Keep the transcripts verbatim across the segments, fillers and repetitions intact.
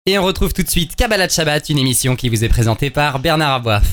Et on retrouve tout de suite Kabbalat Shabbat, une émission qui vous est présentée par Bernard Aboif.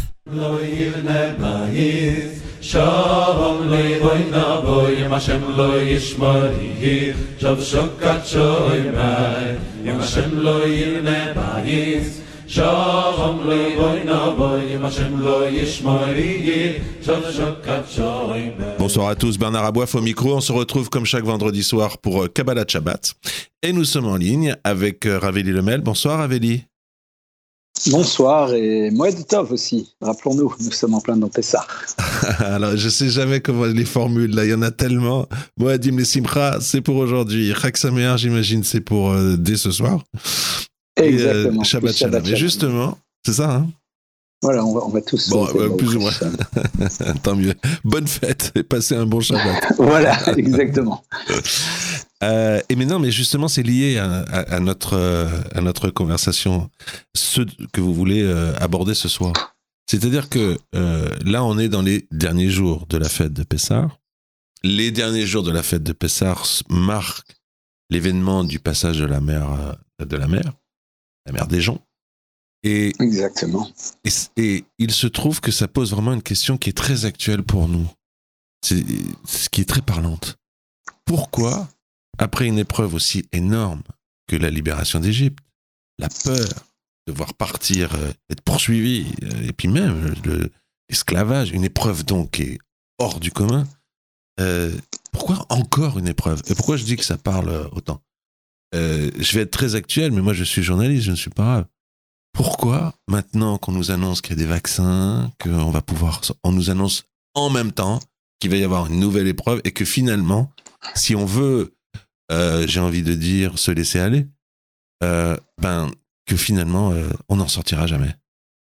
Bonsoir à tous, Bernard Aboif au micro. On se retrouve comme chaque vendredi soir pour Kabbalat Shabbat. Et nous sommes en ligne avec Raveli Lemel. Bonsoir Raveli. Bonsoir et Moed Tov aussi. Rappelons-nous, nous sommes en plein dans Pessah. Alors, je sais jamais comment les formules, là, il y en a tellement. Moedim les Simcha, c'est pour aujourd'hui. Chag Sameach, j'imagine, c'est pour euh, dès ce soir. Exactement. Et, euh, Shabbat Shalom. Et justement, c'est ça, hein? Voilà, on va, on va tous... Bon, euh, plus ou moins. Tant mieux. Bonne fête et passez un bon Shabbat. Voilà, exactement. Euh, et maintenant, mais justement, c'est lié à, à, à, notre, à notre conversation, ce que vous voulez euh, aborder ce soir. C'est-à-dire que euh, là, on est dans les derniers jours de la fête de Pessah. Les derniers jours de la fête de Pessah marquent l'événement du passage de la mer, de la mer, la mer des gens. Et, Exactement. Et, et il se trouve que ça pose vraiment une question qui est très actuelle pour nous. C'est ce qui est très parlante. Pourquoi, après une épreuve aussi énorme que la libération d'Égypte, la peur de voir partir, euh, être poursuivi, euh, et puis même le, l'esclavage, une épreuve donc qui est hors du commun, euh, pourquoi encore une épreuve? Et pourquoi je dis que ça parle autant? euh, Je vais être très actuel, mais moi je suis journaliste, je ne suis pas arabe. Pourquoi, maintenant qu'on nous annonce qu'il y a des vaccins, qu'on va pouvoir, on nous annonce en même temps qu'il va y avoir une nouvelle épreuve et que finalement, si on veut, euh, j'ai envie de dire, se laisser aller, euh, ben, que finalement, euh, on n'en sortira jamais?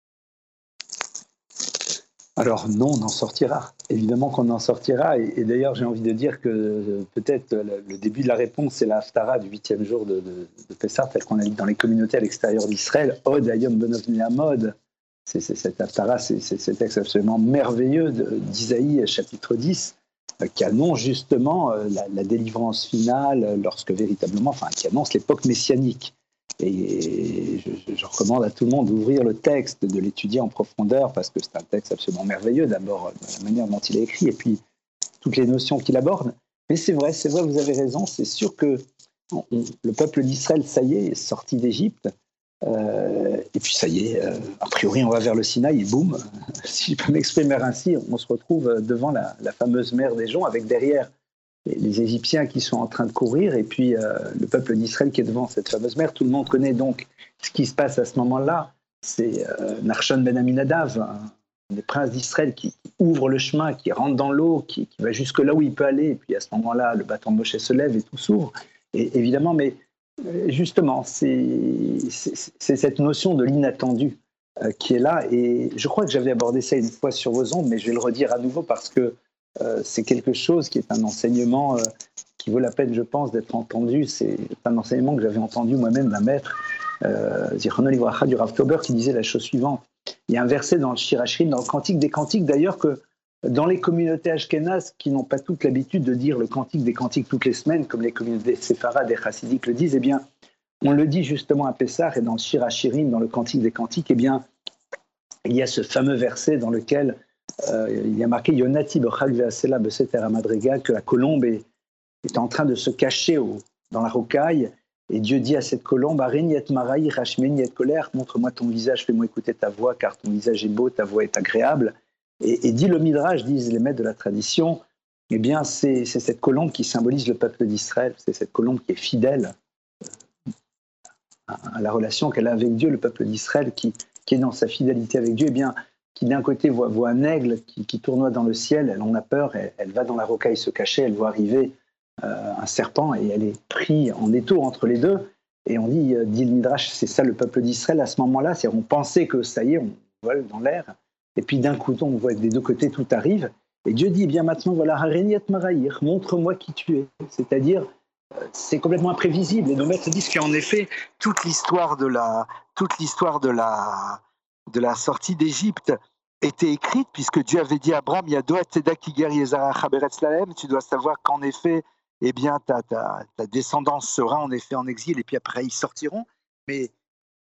Alors non, on en sortira. Évidemment qu'on en sortira. Et, et d'ailleurs, j'ai envie de dire que euh, peut-être le, le début de la réponse, c'est la Haftara du huitième jour de, de, de Pessah, tel qu'on a dit dans les communautés à l'extérieur d'Israël. Od Hayom Benovni Hamod. C'est, c'est cette Haftara, c'est, c'est ce texte absolument merveilleux de, d'Isaïe, chapitre dix, euh, qui annonce justement euh, la, la délivrance finale, euh, lorsque véritablement, enfin, qui annonce l'époque messianique. Et je, je recommande à tout le monde d'ouvrir le texte, de l'étudier en profondeur, parce que c'est un texte absolument merveilleux, d'abord la manière dont il est écrit, et puis toutes les notions qu'il aborde. Mais c'est vrai, c'est vrai, vous avez raison, c'est sûr que on, on, le peuple d'Israël, ça y est, est sorti d'Égypte, euh, et puis ça y est, euh, a priori on va vers le Sinaï, et boum, si je peux m'exprimer ainsi, on se retrouve devant la, la fameuse mer des Joncs, avec derrière les Égyptiens qui sont en train de courir, et puis euh, le peuple d'Israël qui est devant cette fameuse mer. Tout le monde connaît donc ce qui se passe à ce moment-là. C'est euh, Narshon ben Aminadav, un des princes d'Israël, qui, qui ouvre le chemin, qui rentre dans l'eau, qui, qui va jusque là où il peut aller, et puis à ce moment-là, le bâton de Moshe se lève et tout s'ouvre. Et évidemment, mais justement, c'est, c'est, c'est cette notion de l'inattendu euh, qui est là, et je crois que j'avais abordé ça une fois sur vos ondes, mais je vais le redire à nouveau parce que Euh, c'est quelque chose qui est un enseignement euh, qui vaut la peine, je pense, d'être entendu. C'est un enseignement que j'avais entendu moi-même d'un maître, euh, Zichrono Livracha, du Rav Tauber, qui disait la chose suivante. Il y a un verset dans le Shir Hashirim, dans le Cantique des Cantiques, d'ailleurs, que dans les communautés ashkénazes qui n'ont pas toutes l'habitude de dire le Cantique des Cantiques toutes les semaines, comme les communautés séfarades et chassidiques le disent, eh bien, on le dit justement à Pessah, et dans le Shir Hashirim, dans le Cantique des Cantiques, eh bien, il y a ce fameux verset dans lequel Euh, il y a marqué Yonati b'chag ve'asela b'seter hamadriga, que la colombe est, est en train de se cacher au, dans la rocaille, et Dieu dit à cette colombe Arin yet maraï rachmeni yet colère, montre-moi ton visage, fais-moi écouter ta voix, car ton visage est beau, ta voix est agréable. Et, et dit le Midrash, disent les maîtres de la tradition, eh bien c'est, c'est cette colombe qui symbolise le peuple d'Israël, c'est cette colombe qui est fidèle à, à la relation qu'elle a avec Dieu, le peuple d'Israël qui, qui est dans sa fidélité avec Dieu, eh bien qui d'un côté voit, voit un aigle qui, qui tournoie dans le ciel, elle en a peur, elle, elle va dans la rocaille se cacher, elle voit arriver euh, un serpent et elle est prise en détour entre les deux. Et on dit, dit le Midrash, c'est ça le peuple d'Israël à ce moment-là, c'est-à-dire on pensait que ça y est, on vole dans l'air, et puis d'un coup on voit que des deux côtés tout arrive, et Dieu dit, eh bien maintenant voilà, Hareniat Marahir, montre-moi qui tu es, c'est-à-dire c'est complètement imprévisible. Et nos maîtres disent qu'en effet, toute l'histoire de la, toute l'histoire de la de la sortie d'Égypte était écrite, puisque Dieu avait dit à Abraham, tu dois savoir qu'en effet, eh bien, ta, ta, ta descendance sera en effet en exil, et puis après ils sortiront. Mais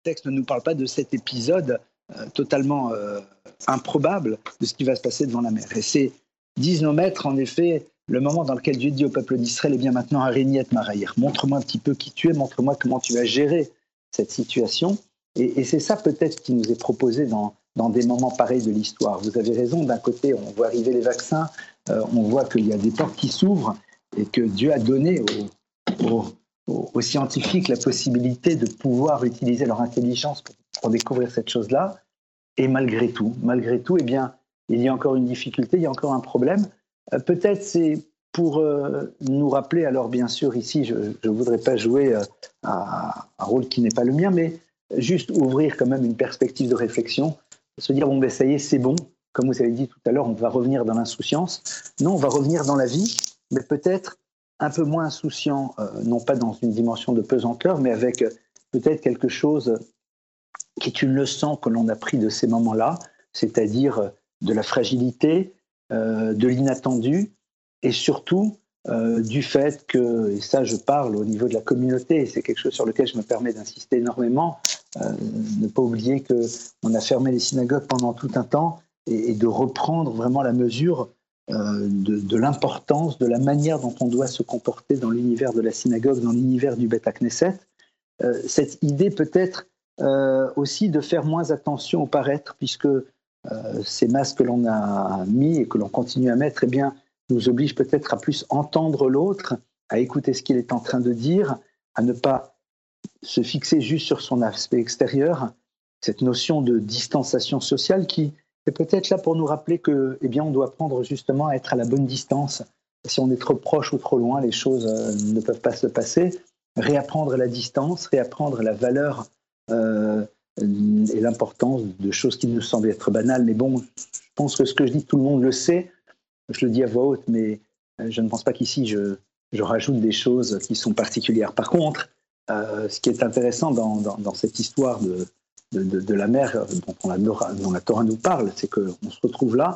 texte ne nous parle pas de cet épisode euh, totalement euh, improbable de ce qui va se passer devant la mer. Et c'est, disent nos maîtres, en effet, le moment dans lequel Dieu dit au peuple d'Israël, eh bien maintenant, Arignet Maraïr, montre-moi un petit peu qui tu es, montre-moi comment tu vas gérer cette situation. Et, et c'est ça peut-être qui nous est proposé dans, dans des moments pareils de l'histoire. Vous avez raison, d'un côté, on voit arriver les vaccins, euh, on voit qu'il y a des portes qui s'ouvrent et que Dieu a donné aux, aux, aux, aux scientifiques la possibilité de pouvoir utiliser leur intelligence pour, pour découvrir cette chose-là. Et malgré tout, malgré tout, eh bien, il y a encore une difficulté, il y a encore un problème. Euh, peut-être c'est pour euh, nous rappeler, alors bien sûr ici je ne voudrais pas jouer euh, à un rôle qui n'est pas le mien, mais juste ouvrir quand même une perspective de réflexion, se dire bon ben ça y est, c'est bon, comme vous avez dit tout à l'heure, on va revenir dans l'insouciance. Non, on va revenir dans la vie, mais peut-être un peu moins insouciant, euh, non pas dans une dimension de pesanteur, mais avec euh, peut-être quelque chose qui est une leçon que l'on a pris de ces moments-là, c'est-à-dire euh, de la fragilité, euh, de l'inattendu, et surtout euh, du fait que, et ça je parle au niveau de la communauté, et c'est quelque chose sur lequel je me permets d'insister énormément, euh, ne pas oublier qu'on a fermé les synagogues pendant tout un temps, et, et de reprendre vraiment la mesure euh, de, de l'importance, de la manière dont on doit se comporter dans l'univers de la synagogue, dans l'univers du Beth Knesset. Euh, cette idée peut-être euh, aussi de faire moins attention au paraître, puisque euh, ces masques que l'on a mis et que l'on continue à mettre, eh bien, nous oblige peut-être à plus entendre l'autre, à écouter ce qu'il est en train de dire, à ne pas se fixer juste sur son aspect extérieur, cette notion de distanciation sociale qui est peut-être là pour nous rappeler que, eh bien, on doit apprendre justement à être à la bonne distance. Si on est trop proche ou trop loin, les choses euh, ne peuvent pas se passer. Réapprendre la distance, réapprendre la valeur euh, et l'importance de choses qui nous semblent être banales. Mais bon, je pense que ce que je dis, tout le monde le sait. Je le dis à voix haute, mais je ne pense pas qu'ici je, je rajoute des choses qui sont particulières. Par contre, euh, ce qui est intéressant dans, dans, dans cette histoire de, de, de, de la mer dont la, dont la Torah nous parle, c'est qu'on se retrouve là,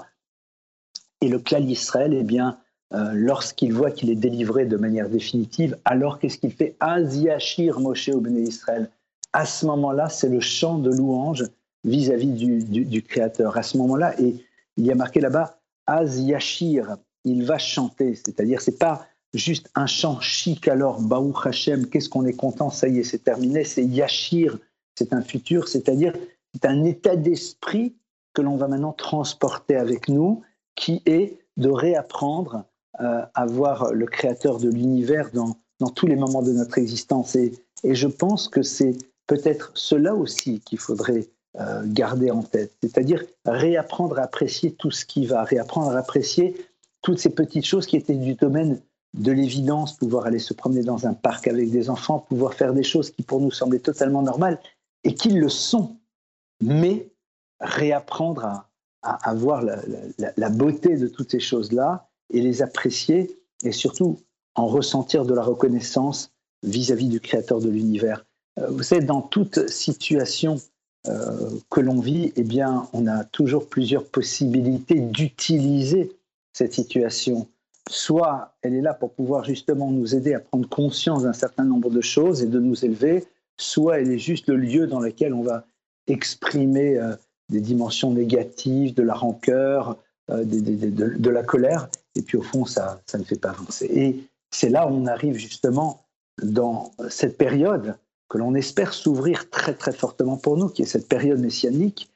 et le clan d'Israël, eh bien, euh, lorsqu'il voit qu'il est délivré de manière définitive, alors qu'est-ce qu'il fait? Az yashir Moshe au Béné Israël. À ce moment-là, c'est le chant de louange vis-à-vis du, du, du Créateur. À ce moment-là, et il y a marqué là-bas, Az yashir, il va chanter, c'est-à-dire c'est pas juste un chant chic alors, Baruch Hashem, qu'est-ce qu'on est content, ça y est, c'est terminé, c'est yashir, c'est un futur, c'est-à-dire c'est un état d'esprit que l'on va maintenant transporter avec nous, qui est de réapprendre euh, à voir le Créateur de l'univers dans, dans tous les moments de notre existence. Et, et je pense que c'est peut-être cela aussi qu'il faudrait Euh, garder en tête, c'est-à-dire réapprendre à apprécier tout ce qui va, réapprendre à apprécier toutes ces petites choses qui étaient du domaine de l'évidence, pouvoir aller se promener dans un parc avec des enfants, pouvoir faire des choses qui pour nous semblaient totalement normales et qui le sont, mais réapprendre à, à, à voir la, la, la beauté de toutes ces choses-là et les apprécier et surtout en ressentir de la reconnaissance vis-à-vis du Créateur de l'univers. Euh, vous savez, dans toute situation Euh, que l'on vit, eh bien, on a toujours plusieurs possibilités d'utiliser cette situation. Soit elle est là pour pouvoir justement nous aider à prendre conscience d'un certain nombre de choses et de nous élever, soit elle est juste le lieu dans lequel on va exprimer euh, des dimensions négatives, de la rancœur, euh, de, de, de, de la colère, et puis au fond, ça, ça ne fait pas avancer. Et c'est là où on arrive justement dans cette période que l'on espère s'ouvrir très très fortement pour nous, qui est cette période messianique.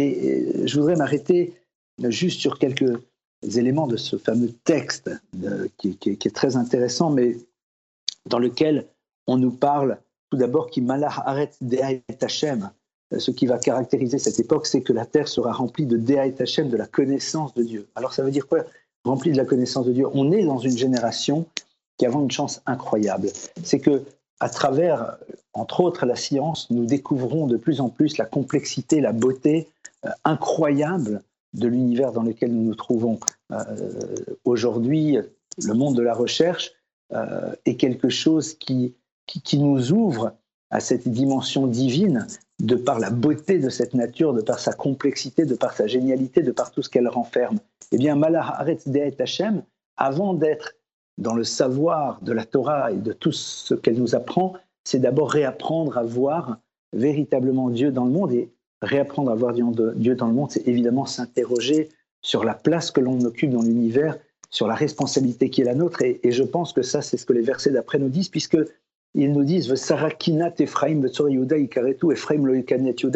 Et je voudrais m'arrêter juste sur quelques éléments de ce fameux texte de, qui, qui, qui est très intéressant, mais dans lequel on nous parle tout d'abord qui malach aret dea et Hashem. Ce qui va caractériser cette époque, c'est que la terre sera remplie de dea et Hashem, de la connaissance de Dieu. Alors ça veut dire quoi, remplie de la connaissance de Dieu? On est dans une génération qui a une chance incroyable. C'est que à travers, entre autres, la science, nous découvrons de plus en plus la complexité, la beauté euh, incroyable de l'univers dans lequel nous nous trouvons. Euh, aujourd'hui, le monde de la recherche euh, est quelque chose qui, qui, qui nous ouvre à cette dimension divine de par la beauté de cette nature, de par sa complexité, de par sa génialité, de par tout ce qu'elle renferme. Eh bien, Malach Haaretz De'et Hashem, avant d'être dans le savoir de la Torah et de tout ce qu'elle nous apprend, c'est d'abord réapprendre à voir véritablement Dieu dans le monde. Et réapprendre à voir Dieu dans le monde, c'est évidemment s'interroger sur la place que l'on occupe dans l'univers, sur la responsabilité qui est la nôtre. Et, et je pense que ça, c'est ce que les versets d'après nous disent, puisqu'ils nous disent « V'sarakinat Ephraim v'tzor Yehuda ikaretu Ephraim lo yukanet Yehuda ».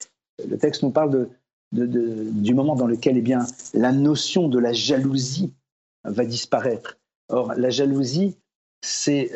Le texte nous parle de, de, de, du moment dans lequel eh bien, la notion de la jalousie va disparaître. Or, la jalousie, c'est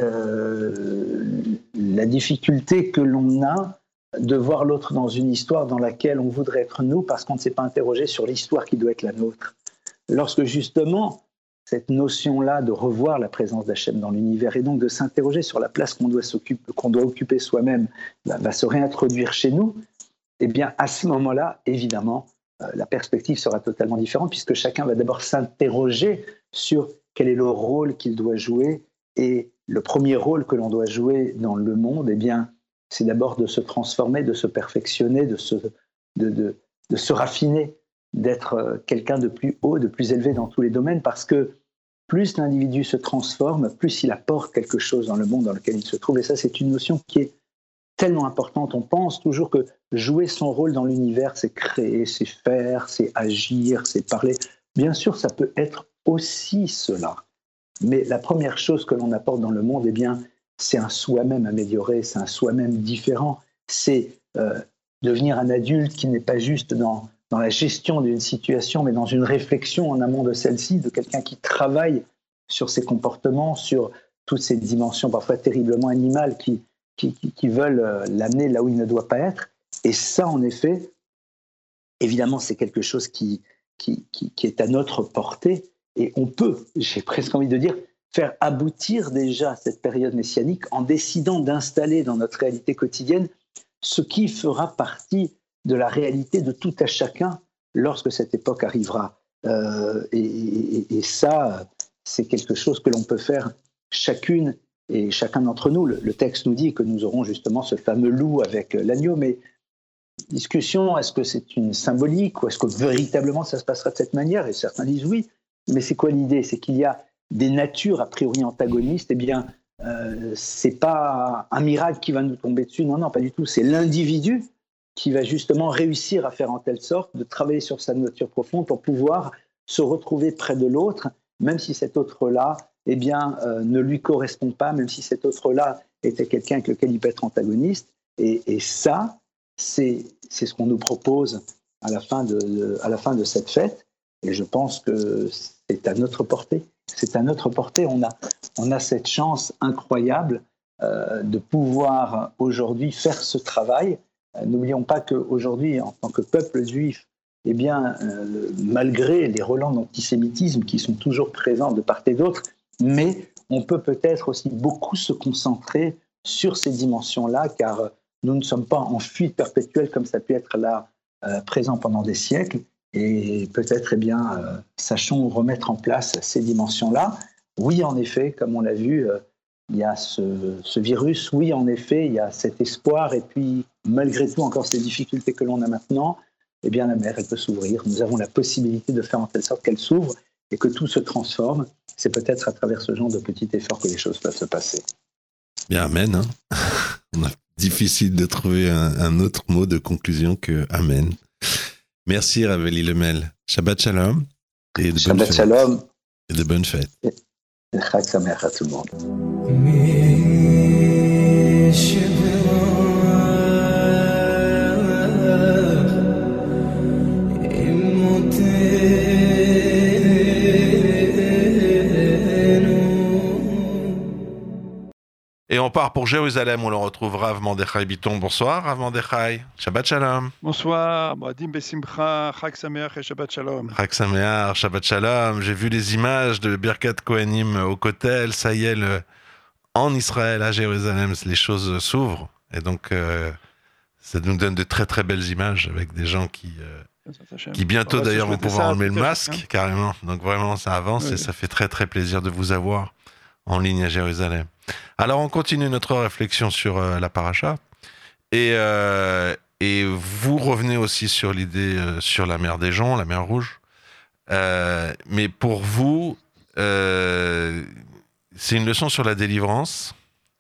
euh, la difficulté que l'on a de voir l'autre dans une histoire dans laquelle on voudrait être nous parce qu'on ne s'est pas interrogé sur l'histoire qui doit être la nôtre. Lorsque justement, cette notion-là de revoir la présence d'Hachem dans l'univers et donc de s'interroger sur la place qu'on doit, qu'on doit occuper soi-même va, va se réintroduire chez nous, eh bien, à ce moment-là, évidemment, euh, la perspective sera totalement différente puisque chacun va d'abord s'interroger sur quel est le rôle qu'il doit jouer. Et le premier rôle que l'on doit jouer dans le monde, eh bien, c'est d'abord de se transformer, de se perfectionner, de se, de, de, de se raffiner, d'être quelqu'un de plus haut, de plus élevé dans tous les domaines, parce que plus l'individu se transforme, plus il apporte quelque chose dans le monde dans lequel il se trouve. Et ça, c'est une notion qui est tellement importante. On pense toujours que jouer son rôle dans l'univers, c'est créer, c'est faire, c'est agir, c'est parler. Bien sûr, ça peut être aussi cela. Mais la première chose que l'on apporte dans le monde, eh bien, c'est un soi-même amélioré, c'est un soi-même différent. C'est euh, devenir un adulte qui n'est pas juste dans, dans la gestion d'une situation, mais dans une réflexion en amont de celle-ci, de quelqu'un qui travaille sur ses comportements, sur toutes ces dimensions parfois terriblement animales qui, qui, qui, qui veulent euh, l'amener là où il ne doit pas être. Et ça, en effet, évidemment, c'est quelque chose qui, qui, qui, qui est à notre portée. Et on peut, j'ai presque envie de dire, faire aboutir déjà cette période messianique en décidant d'installer dans notre réalité quotidienne ce qui fera partie de la réalité de tout à chacun lorsque cette époque arrivera. Euh, et, et, et ça, c'est quelque chose que l'on peut faire chacune et chacun d'entre nous. Le, le texte nous dit que nous aurons justement ce fameux loup avec l'agneau, mais discussion, est-ce que c'est une symbolique ou est-ce que véritablement ça se passera de cette manière? Et certains disent oui. Mais c'est quoi l'idée? C'est qu'il y a des natures a priori antagonistes. Eh bien, euh, c'est pas un miracle qui va nous tomber dessus. Non, non, pas du tout. C'est l'individu qui va justement réussir à faire en telle sorte de travailler sur sa nature profonde pour pouvoir se retrouver près de l'autre, même si cet autre-là, eh bien, euh, ne lui correspond pas, même si cet autre-là était quelqu'un avec lequel il peut être antagoniste. Et, et ça, c'est, c'est ce qu'on nous propose à la fin de, de, à la fin de cette fête. Et je pense que c'est à notre portée. C'est à notre portée. On a, on a cette chance incroyable euh, de pouvoir aujourd'hui faire ce travail. Euh, n'oublions pas qu'aujourd'hui, en tant que peuple juif, eh bien, euh, malgré les relents d'antisémitisme qui sont toujours présents de part et d'autre, mais on peut peut-être aussi beaucoup se concentrer sur ces dimensions-là, car nous ne sommes pas en fuite perpétuelle comme ça a pu être là euh, présent pendant des siècles. Et peut-être, eh bien, euh, sachons remettre en place ces dimensions-là. Oui, en effet, comme on l'a vu, euh, il y a ce, ce virus. Oui, en effet, il y a cet espoir. Et puis, malgré tout, encore ces difficultés que l'on a maintenant, eh bien, la mer, elle peut s'ouvrir. Nous avons la possibilité de faire en telle sorte qu'elle s'ouvre et que tout se transforme. C'est peut-être à travers ce genre de petit effort que les choses peuvent se passer. Bien, amen. Hein. On a difficile de trouver un, un autre mot de conclusion que amen. Merci Raveli Lemel. Shabbat Shalom. Et de Shabbat Shalom. Et de bonnes fêtes. Et Chag Sameach à tout le monde. Et on part pour Jérusalem, on le retrouve Rav Mordechai Biton. Bonsoir Rav Mordechai, Shabbat Shalom. Bonsoir, Moadim Besimcha, Chag Sameach et Shabbat Shalom. Chag Sameach, Shabbat Shalom. J'ai vu les images de Birkat Kohanim au Kotel, ça y est, le... en Israël, à Jérusalem, les choses s'ouvrent. Et donc, euh, ça nous donne de très très belles images avec des gens qui, euh, qui bientôt d'ailleurs vont pouvoir enlever le masque, hein. Carrément. Donc vraiment, ça avance oui. Et ça fait très très plaisir de vous avoir en ligne à Jérusalem. Alors, on continue notre réflexion sur euh, la paracha. Et, euh, et vous revenez aussi sur l'idée euh, sur la mer des Joncs, la mer Rouge. Euh, mais pour vous, euh, c'est une leçon sur la délivrance.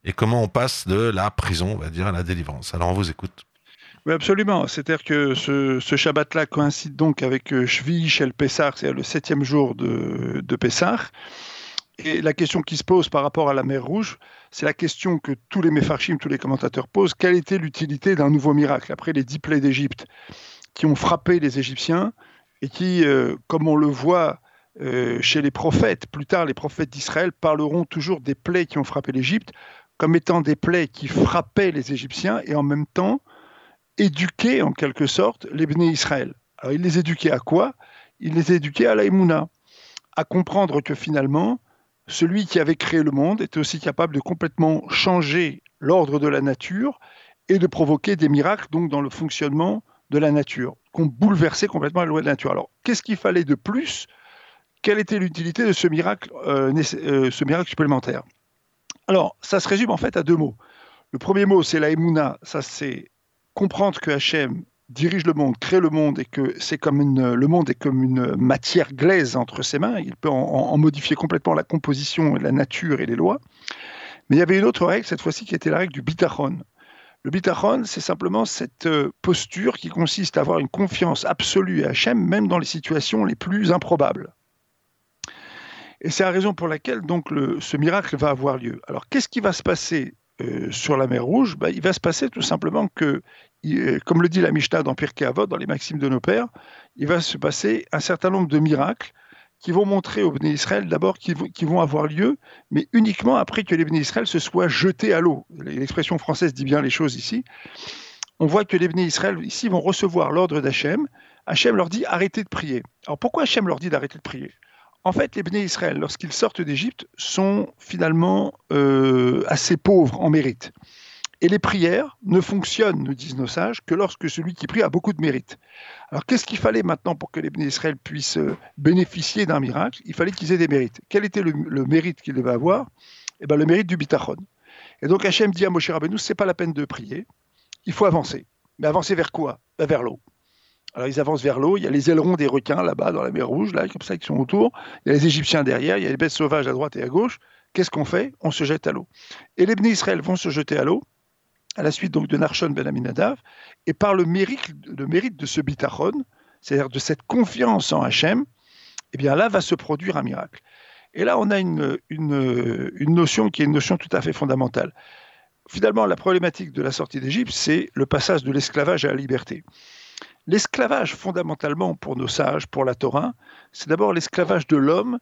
et comment on passe de la prison, on va dire, à la délivrance. Alors on vous écoute. Oui, absolument. C'est-à-dire que ce, ce Shabbat-là coïncide donc avec euh, Shvi Shel Pessah, c'est-à-dire le septième jour de, de Pessah. Et la question qui se pose par rapport à la mer Rouge, c'est la question que tous les Mefarshim, tous les commentateurs posent. Quelle était l'utilité d'un nouveau miracle après les dix plaies d'Égypte qui ont frappé les Égyptiens et qui, euh, comme on le voit euh, chez les prophètes, plus tard les prophètes d'Israël parleront toujours des plaies qui ont frappé l'Égypte comme étant des plaies qui frappaient les Égyptiens et en même temps éduquaient en quelque sorte les Bnei Israël. Alors ils les éduquaient à quoi? Ils les éduquaient à la Emouna, à comprendre que finalement, celui qui avait créé le monde était aussi capable de complètement changer l'ordre de la nature et de provoquer des miracles donc dans le fonctionnement de la nature, qu'on bouleversait complètement la loi de la nature. Alors, qu'est-ce qu'il fallait de plus? Quelle était l'utilité de ce miracle, euh, euh, ce miracle supplémentaire? Alors, ça se résume en fait à deux mots. Le premier mot, c'est la Emouna, ça c'est comprendre que Hachem dirige le monde, crée le monde et que c'est comme une, le monde est comme une matière glaise entre ses mains. Il peut en, en modifier complètement la composition, la nature et les lois. Mais il y avait une autre règle, cette fois-ci, qui était la règle du bitachon. Le bitachon, c'est simplement cette posture qui consiste à avoir une confiance absolue à Hachem, même dans les situations les plus improbables. Et c'est la raison pour laquelle donc, le, ce miracle va avoir lieu. Alors, qu'est-ce qui va se passer euh, sur la mer Rouge? Ben, il va se passer tout simplement que, comme le dit la Mishnah dans Pirkei Avot, dans les Maximes de nos pères, il va se passer un certain nombre de miracles qui vont montrer aux Bnei Israël d'abord qu'ils vont, qu'ils vont avoir lieu, mais uniquement après que les Bnei Israël se soient jetés à l'eau. L'expression française dit bien les choses ici. On voit que les Bnei Israël ici vont recevoir l'ordre d'Hachem. Hachem leur dit arrêtez de prier. Alors pourquoi Hachem leur dit d'arrêter de prier? En fait, les Bnei Israël, lorsqu'ils sortent d'Égypte, sont finalement euh, assez pauvres en mérite. Et les prières ne fonctionnent, nous disent nos sages, que lorsque celui qui prie a beaucoup de mérite. Alors qu'est-ce qu'il fallait maintenant pour que les Bnei Israël puissent bénéficier d'un miracle? Il fallait qu'ils aient des mérites. Quel était le, le mérite qu'ils devaient avoir? Eh bien, le mérite du bitachon. Et donc Hachem dit à Moshe Rabbeinu, ce n'est pas la peine de prier, il faut avancer. Mais avancer vers quoi? Ben, vers l'eau. Alors ils avancent vers l'eau, il y a les ailerons des requins là-bas dans la mer Rouge, là, comme ça, qui sont autour, il y a les Égyptiens derrière, il y a les bêtes sauvages à droite et à gauche. Qu'est-ce qu'on fait? On se jette à l'eau. Et les Bnei Israël vont se jeter à l'eau, à la suite donc de Narshon ben Aminadav, et par le mérite, le mérite de ce bitachon, c'est-à-dire de cette confiance en Hachem, eh bien là va se produire un miracle. Et là, on a une, une, une notion qui est une notion tout à fait fondamentale. Finalement, la problématique de la sortie d'Égypte, c'est le passage de l'esclavage à la liberté. L'esclavage, fondamentalement, pour nos sages, pour la Torah, c'est d'abord l'esclavage de l'homme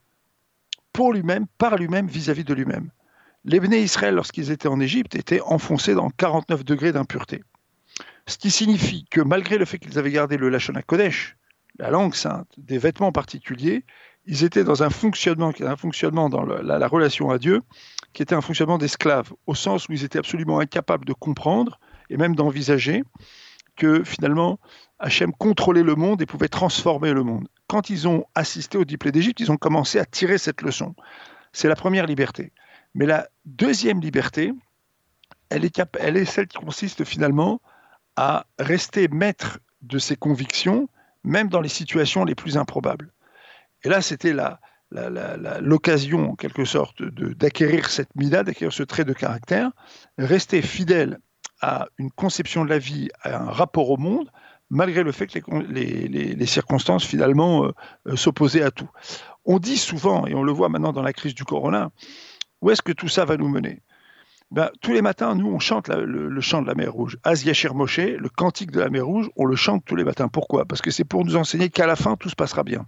pour lui-même, par lui-même, vis-à-vis de lui-même. Les Bnei Israël, lorsqu'ils étaient en Égypte, étaient enfoncés dans quarante-neuf degrés d'impureté. Ce qui signifie que malgré le fait qu'ils avaient gardé le Lashon HaKodesh, la langue sainte, des vêtements particuliers, ils étaient dans un fonctionnement, un fonctionnement dans le, la, la relation à Dieu, qui était un fonctionnement d'esclaves, au sens où ils étaient absolument incapables de comprendre et même d'envisager que finalement Hachem contrôlait le monde et pouvait transformer le monde. Quand ils ont assisté au dix plaies d'Égypte, ils ont commencé à tirer cette leçon. C'est la première liberté. Mais la deuxième liberté, elle est, cap- elle est celle qui consiste finalement à rester maître de ses convictions, même dans les situations les plus improbables. Et là, c'était la, la, la, la, l'occasion, en quelque sorte, de, d'acquérir cette mida, d'acquérir ce trait de caractère, rester fidèle à une conception de la vie, à un rapport au monde, malgré le fait que les, les, les circonstances, finalement, euh, s'opposaient à tout. On dit souvent, et on le voit maintenant dans la crise du corona, où est-ce que tout ça va nous mener? Ben, tous les matins, nous, on chante la, le, le chant de la mer Rouge. Az Yashir Moshe, le cantique de la mer Rouge, on le chante tous les matins. Pourquoi? Parce que c'est pour nous enseigner qu'à la fin, tout se passera bien.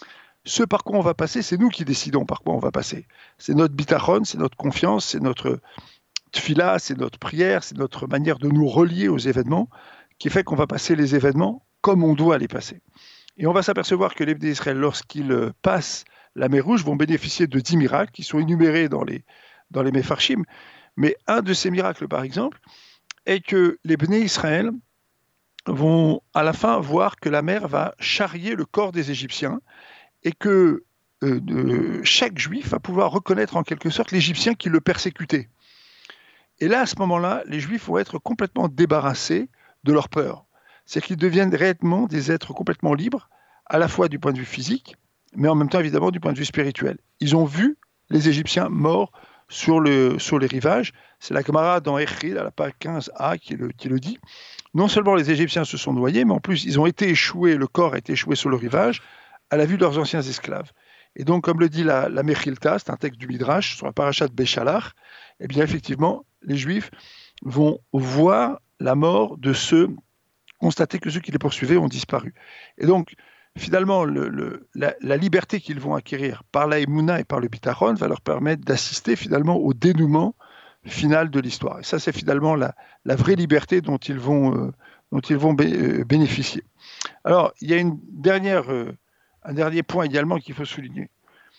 Ce par quoi on va passer, c'est nous qui décidons par quoi on va passer. C'est notre bitachon, c'est notre confiance, c'est notre tfila, c'est notre prière, c'est notre manière de nous relier aux événements qui fait qu'on va passer les événements comme on doit les passer. Et on va s'apercevoir que les Bnei Israël, lorsqu'ils passent la mer Rouge, vont bénéficier de dix miracles qui sont énumérés dans les, dans les Mefarshim. Mais un de ces miracles, par exemple, est que les Bnei Israël vont à la fin voir que la mer va charrier le corps des Égyptiens et que euh, de, chaque Juif va pouvoir reconnaître en quelque sorte l'Égyptien qui le persécutait. Et là, à ce moment-là, les Juifs vont être complètement débarrassés de leur peur. C'est-à-dire qu'ils deviennent réellement des êtres complètement libres, à la fois du point de vue physique, mais en même temps, évidemment, du point de vue spirituel. Ils ont vu les Égyptiens morts sur, le, sur les rivages. C'est la Gemara dans Echil, à la page quinze a, qui le, qui le dit. Non seulement les Égyptiens se sont noyés, mais en plus, ils ont été échoués, le corps a été échoué sur le rivage, à la vue de leurs anciens esclaves. Et donc, comme le dit la, la Mechilta, c'est un texte du Midrash, sur la paracha de Béchalach, eh bien, effectivement, les Juifs vont voir la mort de ceux, constater que ceux qui les poursuivaient ont disparu. Et donc, finalement, le, le, la, la liberté qu'ils vont acquérir par la Emouna et par le Bitachon va leur permettre d'assister finalement au dénouement final de l'histoire. Et ça, c'est finalement la, la vraie liberté dont ils vont, euh, dont ils vont bé- euh, bénéficier. Alors, il y a une dernière, euh, un dernier point également qu'il faut souligner.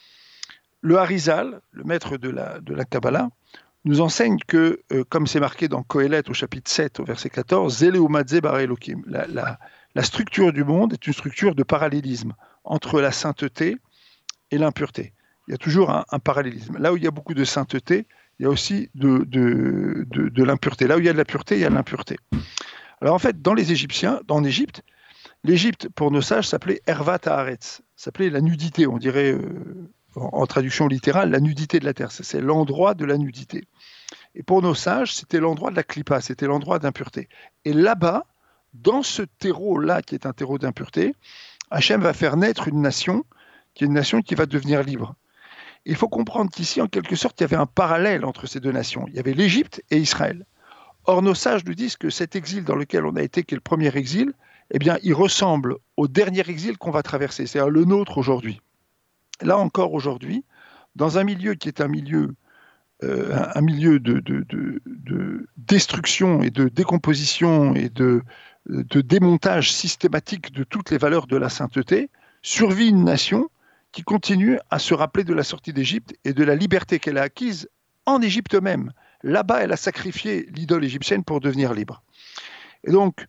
Le Harizal, le maître de la, de la Kabbalah, nous enseigne que, euh, comme c'est marqué dans Kohelet au chapitre sept, au verset quatorze, Zele umadze bara Elokim, la, la, la structure du monde est une structure de parallélisme entre la sainteté et l'impureté. Il y a toujours un, un parallélisme. Là où il y a beaucoup de sainteté, il y a aussi de, de, de, de l'impureté. Là où il y a de la pureté, il y a de l'impureté. Alors en fait, dans les Égyptiens, en Égypte, l'Égypte, pour nos sages, s'appelait Ervat Haaretz, s'appelait la nudité, on dirait, euh, en, en traduction littérale, la nudité de la terre. C'est l'endroit de la nudité. Et pour nos sages, c'était l'endroit de la clipa, c'était l'endroit d'impureté. Et là-bas, dans ce terreau-là, qui est un terreau d'impureté, Hachem va faire naître une nation, qui est une nation qui va devenir libre. Il faut comprendre qu'ici, en quelque sorte, il y avait un parallèle entre ces deux nations. Il y avait l'Égypte et Israël. Or, nos sages nous disent que cet exil dans lequel on a été, qui est le premier exil, eh bien, il ressemble au dernier exil qu'on va traverser, c'est-à-dire le nôtre aujourd'hui. Là encore, aujourd'hui, dans un milieu qui est un milieu, euh, un milieu de, de, de, de destruction et de décomposition et de, de démontage systématique de toutes les valeurs de la sainteté, survit une nation qui continue à se rappeler de la sortie d'Égypte et de la liberté qu'elle a acquise en Égypte même. Là-bas, elle a sacrifié l'idole égyptienne pour devenir libre. Et donc,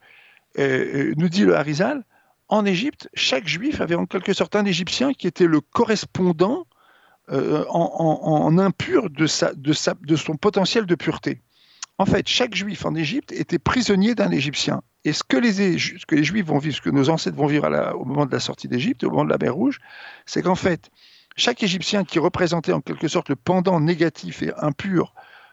euh, nous dit le Harizal, en Égypte, chaque juif avait en quelque sorte un Égyptien qui était le correspondant euh, en, en, en impur de, sa, de, sa, de son potentiel de pureté. En fait, chaque juif en Égypte était prisonnier d'un Égyptien. Et ce que les, ce que les Juifs vont vivre, ce que nos ancêtres vont vivre à la, au moment de la sortie d'Égypte, au moment de la mer Rouge, c'est qu'en fait, chaque Égyptien qui représentait en quelque sorte le pendant négatif et impur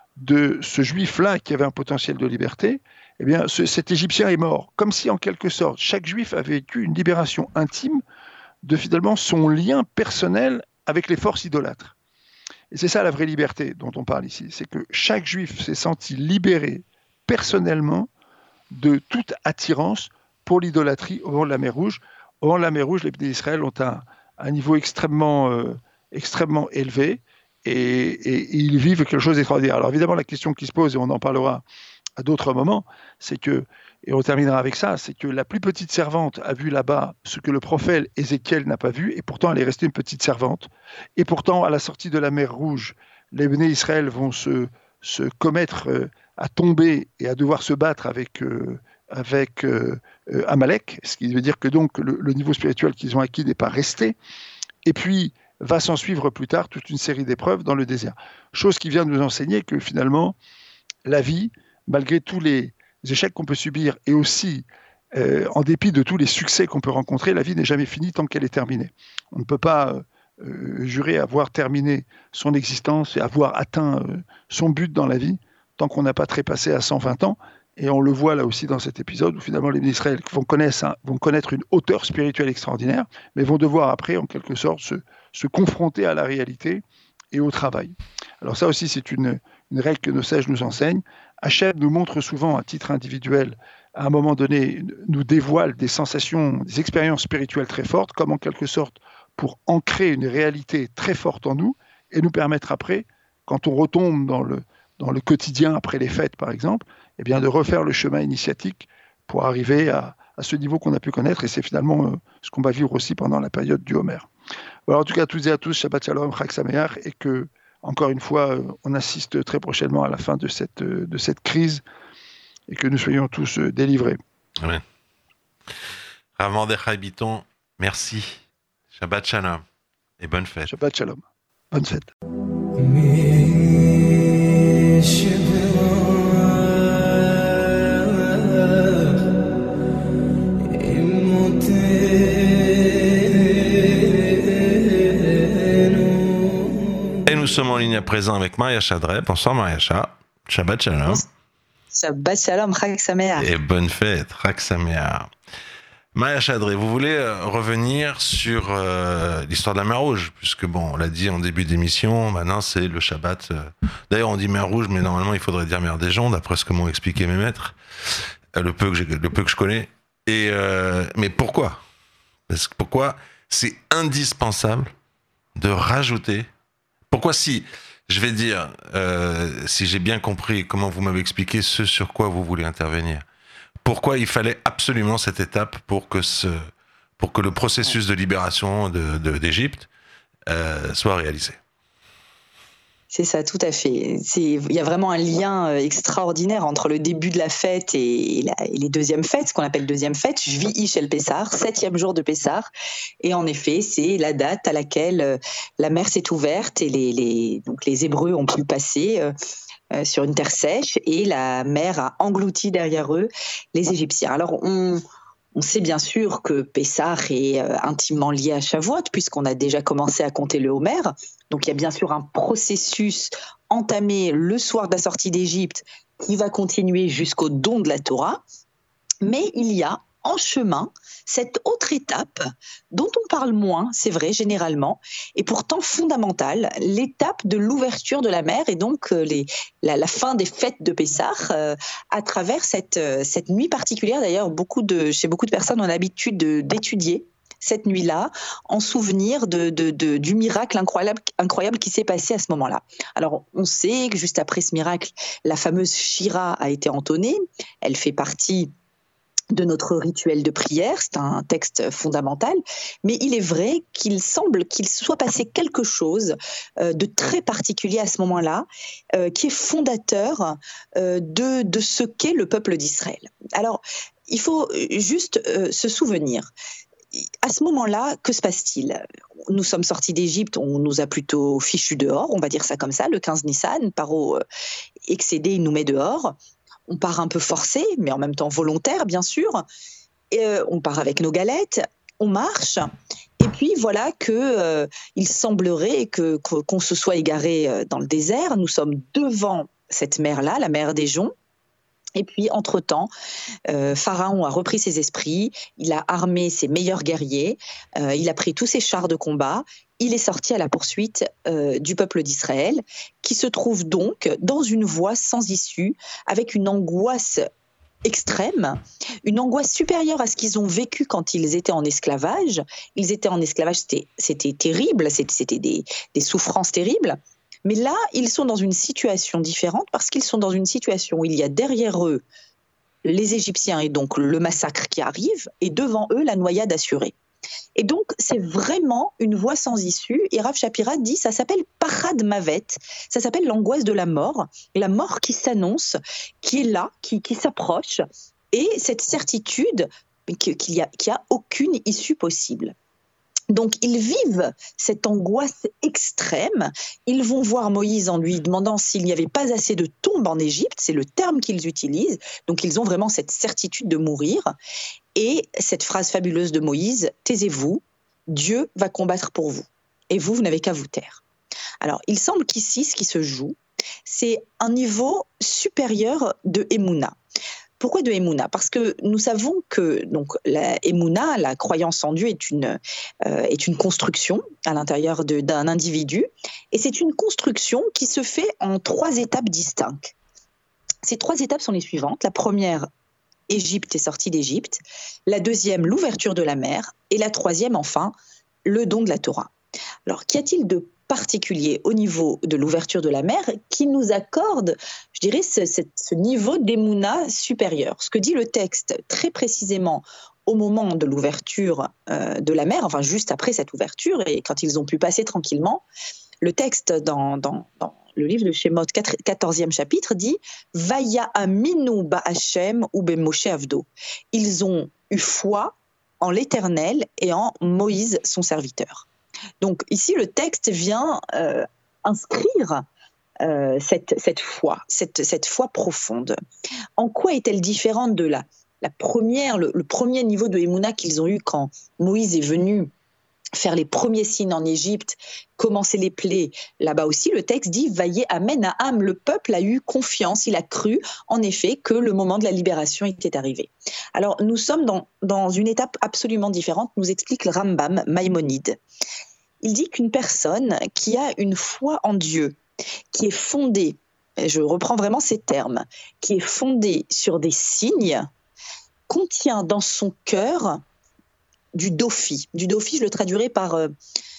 de ce Juif-là qui avait un potentiel de liberté, eh bien, ce, cet Égyptien est mort. Comme si, en quelque sorte, chaque Juif avait vécu une libération intime de finalement son lien personnel avec les forces idolâtres. Et c'est ça la vraie liberté dont on parle ici. C'est que chaque Juif s'est senti libéré personnellement de toute attirance pour l'idolâtrie au moment de la mer Rouge. Au moment de la mer Rouge, les Bnei Israël ont un, un niveau extrêmement, euh, extrêmement élevé et, et, et ils vivent quelque chose d'extraordinaire. Alors évidemment, la question qui se pose, et on en parlera à d'autres moments, c'est que, et on terminera avec ça, c'est que la plus petite servante a vu là-bas ce que le prophète Ézéchiel n'a pas vu, et pourtant elle est restée une petite servante. Et pourtant, à la sortie de la mer Rouge, les Bnei Israël vont se, se commettre euh, à tomber et à devoir se battre avec, euh, avec euh, euh, Amalek, ce qui veut dire que donc le, le niveau spirituel qu'ils ont acquis n'est pas resté. Et puis, va s'en suivre plus tard toute une série d'épreuves dans le désert. Chose qui vient de nous enseigner que finalement, la vie, malgré tous les échecs qu'on peut subir et aussi euh, en dépit de tous les succès qu'on peut rencontrer, la vie n'est jamais finie tant qu'elle est terminée. On ne peut pas euh, jurer avoir terminé son existence et avoir atteint euh, son but dans la vie tant qu'on n'a pas trépassé à cent vingt ans. Et on le voit là aussi dans cet épisode où finalement les Israéliens vont connaître, vont connaître une hauteur spirituelle extraordinaire, mais vont devoir après, en quelque sorte, se, se confronter à la réalité et au travail. Alors ça aussi, c'est une, une règle que nos sages nous enseignent. Hachem nous montre souvent à titre individuel, à un moment donné, nous dévoile des sensations, des expériences spirituelles très fortes, comme en quelque sorte pour ancrer une réalité très forte en nous et nous permettre après, quand on retombe dans le, dans le quotidien après les fêtes par exemple, eh bien de refaire le chemin initiatique pour arriver à, à ce niveau qu'on a pu connaître, et c'est finalement euh, ce qu'on va vivre aussi pendant la période du Homer. Alors, en tout cas, à toutes et à tous, Shabbat Shalom, Chag Sameach, et que, encore une fois, euh, on assiste très prochainement à la fin de cette, euh, de cette crise, et que nous soyons tous euh, délivrés. Amen. Rav Mordechai Bitton, merci. Shabbat Shalom, et bonne fête. Shabbat Shalom, bonne fête. sommes en ligne à présent avec Maria Chadret. Bonsoir Mariacha. Shabbat Shalom. Shabbat Shalom, Chag Sameach. Et bonne fête, Chag Sameach. Maria Chadret, vous voulez euh, revenir sur euh, l'histoire de la mer Rouge, puisque bon, on l'a dit en début d'émission, maintenant c'est le Shabbat. Euh, d'ailleurs, on dit mer Rouge, mais normalement il faudrait dire mer des gens, d'après ce que m'ont expliqué mes maîtres, euh, le peu que j'ai, le peu que je connais. Et euh, mais pourquoi ? Parce que pourquoi c'est indispensable de rajouter. Pourquoi si je vais dire, euh, si j'ai bien compris comment vous m'avez expliqué ce sur quoi vous voulez intervenir. Pourquoi il fallait absolument cette étape pour que, ce, pour que le processus de libération de, de, d'Égypte euh, soit réalisé ? C'est ça, tout à fait. C'est, il y a vraiment un lien extraordinaire entre le début de la fête et, et, la, et les deuxièmes fêtes, ce qu'on appelle deuxième fête, Shvi'i Shel Pessah, septième jour de Pessah. Et en effet, c'est la date à laquelle la mer s'est ouverte et les, les, donc les Hébreux ont pu passer euh, euh, sur une terre sèche et la mer a englouti derrière eux les Égyptiens. Alors, on... On sait bien sûr que Pessah est intimement lié à Shavuot, puisqu'on a déjà commencé à compter le Homer. Donc il y a bien sûr un processus entamé le soir de la sortie d'Égypte qui va continuer jusqu'au don de la Torah. Mais il y a en chemin cette autre étape dont on parle moins, c'est vrai, généralement, et pourtant fondamentale, l'étape de l'ouverture de la mer et donc euh, les, la, la fin des fêtes de Pessah euh, à travers cette, euh, cette nuit particulière. D'ailleurs, beaucoup de, chez beaucoup de personnes, on a l'habitude de, d'étudier cette nuit-là en souvenir de, de, de, du miracle incroyable, incroyable qui s'est passé à ce moment-là. Alors, on sait que juste après ce miracle, la fameuse Shira a été entonnée. Elle fait partie de notre rituel de prière, c'est un texte fondamental, mais il est vrai qu'il semble qu'il soit passé quelque chose euh, de très particulier à ce moment-là, euh, qui est fondateur euh, de, de ce qu'est le peuple d'Israël. Alors, il faut juste euh, se souvenir, à ce moment-là, que se passe-t-il ? Nous sommes sortis d'Égypte, on nous a plutôt fichus dehors, on va dire ça comme ça, le quinze Nissan, Paro euh, excédé, il nous met dehors. On part un peu forcé, mais en même temps volontaire, bien sûr. Et, euh, on part avec nos galettes, on marche, et puis voilà que euh, il semblerait que, que, qu'on se soit égaré dans le désert. Nous sommes devant cette mer-là, la mer des Joncs. Et puis, entre-temps, euh, Pharaon a repris ses esprits, il a armé ses meilleurs guerriers, euh, il a pris tous ses chars de combat, il est sorti à la poursuite euh, du peuple d'Israël, qui se trouve donc dans une voie sans issue, avec une angoisse extrême, une angoisse supérieure à ce qu'ils ont vécu quand ils étaient en esclavage. Ils étaient en esclavage, c'était, c'était terrible, c'était, c'était des, des souffrances terribles. Mais là, ils sont dans une situation différente parce qu'ils sont dans une situation où il y a derrière eux les Égyptiens et donc le massacre qui arrive, et devant eux la noyade assurée. Et donc, c'est vraiment une voie sans issue. Et Rav Shapira dit, ça s'appelle Pachad Mavet, ça s'appelle l'angoisse de la mort, la mort qui s'annonce, qui est là, qui, qui s'approche, et cette certitude qu'il n'y a, qu'il y a aucune issue possible. Donc, ils vivent cette angoisse extrême. Ils vont voir Moïse en lui demandant s'il n'y avait pas assez de tombes en Égypte. C'est le terme qu'ils utilisent. Donc, ils ont vraiment cette certitude de mourir. Et cette phrase fabuleuse de Moïse, « Taisez-vous, Dieu va combattre pour vous. Et vous, vous n'avez qu'à vous taire. » Alors, il semble qu'ici, ce qui se joue, c'est un niveau supérieur de Emouna. Pourquoi de Emouna ? Parce que nous savons que donc, la Emouna, la croyance en Dieu, est une, euh, est une construction à l'intérieur de, d'un individu. Et c'est une construction qui se fait en trois étapes distinctes. Ces trois étapes sont les suivantes. La première, Égypte est sortie d'Égypte. La deuxième, l'ouverture de la mer. Et la troisième, enfin, le don de la Torah. Alors, qu'y a-t-il de particulier au niveau de l'ouverture de la mer qui nous accorde, je dirais, ce, ce, ce niveau d'émouna supérieur. Ce que dit le texte très précisément au moment de l'ouverture euh, de la mer, enfin juste après cette ouverture et quand ils ont pu passer tranquillement, le texte dans, dans, dans le livre de Shemot, quatorzième chapitre, dit « Vaya aminu ba'Hashem ou be'Moshe avdo ». Ils ont eu foi en l'Éternel et en Moïse, son serviteur. Donc ici, le texte vient euh, inscrire euh, cette, cette foi, cette, cette foi profonde. En quoi est-elle différente de la, la première, le, le premier niveau de Emouna qu'ils ont eu quand Moïse est venu faire les premiers signes en Égypte, commencer les plaies, là-bas aussi, le texte dit « Vaillé Amenaam », le peuple a eu confiance, il a cru, en effet, que le moment de la libération était arrivé. Alors, nous sommes dans, dans une étape absolument différente, nous explique le Rambam Maïmonide. Il dit qu'une personne qui a une foi en Dieu, qui est fondée, et je reprends vraiment ces termes, qui est fondée sur des signes, contient dans son cœur du dofi. Du dofi, je le traduirai par euh,